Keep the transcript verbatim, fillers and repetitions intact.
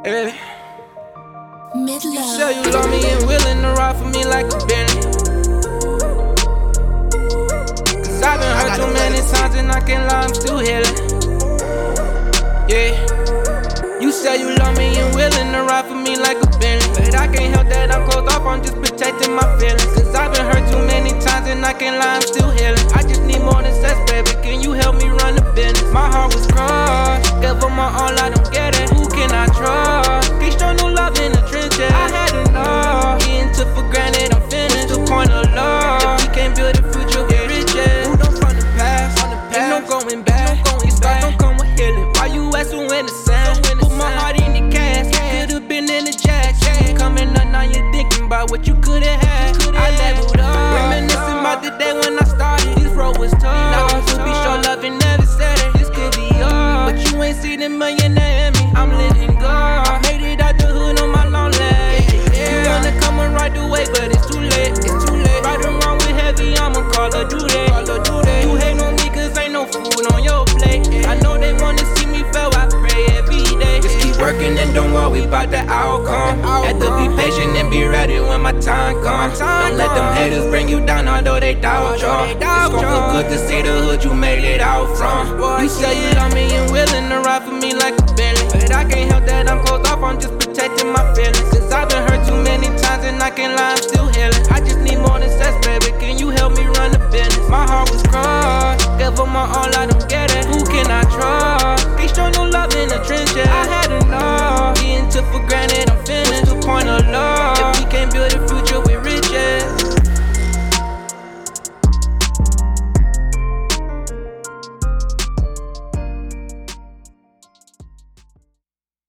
Yeah. Midlove. You say you love me and willing to ride for me like a Bentley. Cause I've been hurt too many times and I can't lie, I'm still healing. Yeah. You say you love me and willing to ride for me like a Bentley, but I can't help that I'm closed off, I'm just protecting my feelings. Cause I've been hurt too many times and I can't lie, I'm still healing. I just need more than sex, baby, can you help me run the business? My heart was crushed, gave up my all, I don't get it. Who can I trust? They show no love in the trenches. I had enough, getting took for granted, I'm finished. The point of love, if we can't build a future with riches. Who don't from the past, on the past, ain't no going back. These scars don't come with healing. Why you asking when the sound? Put my heart in the cast, could've been in the jacks. Coming up now, you're thinking about what you could've had. I leveled up, reminiscing about the day when I started. This road was tough, now I'm to be sure loving never said it. This could be yours, but you ain't seen a millionaire in me. I'm living good, I made it out the hood on my long leg. You wanna come and ride the way, but it's too late. It's too late. Right around with heavy, I'ma call her do that. You hate on me cause ain't no food on your plate. I know they wanna see me fail, I pray every day. Just keep working and don't worry about the outcome. Have to be patient and be ready when my time comes. Don't let them haters bring you down, although they doubt you. It's gon' feel good to see the hood you made it out from. You say you love me and willing to ride for me like a Bentley, but I can't help that I'm closed off, I'm just protecting my feelings. Cause I've been hurt too many times and I can't lie, I'm still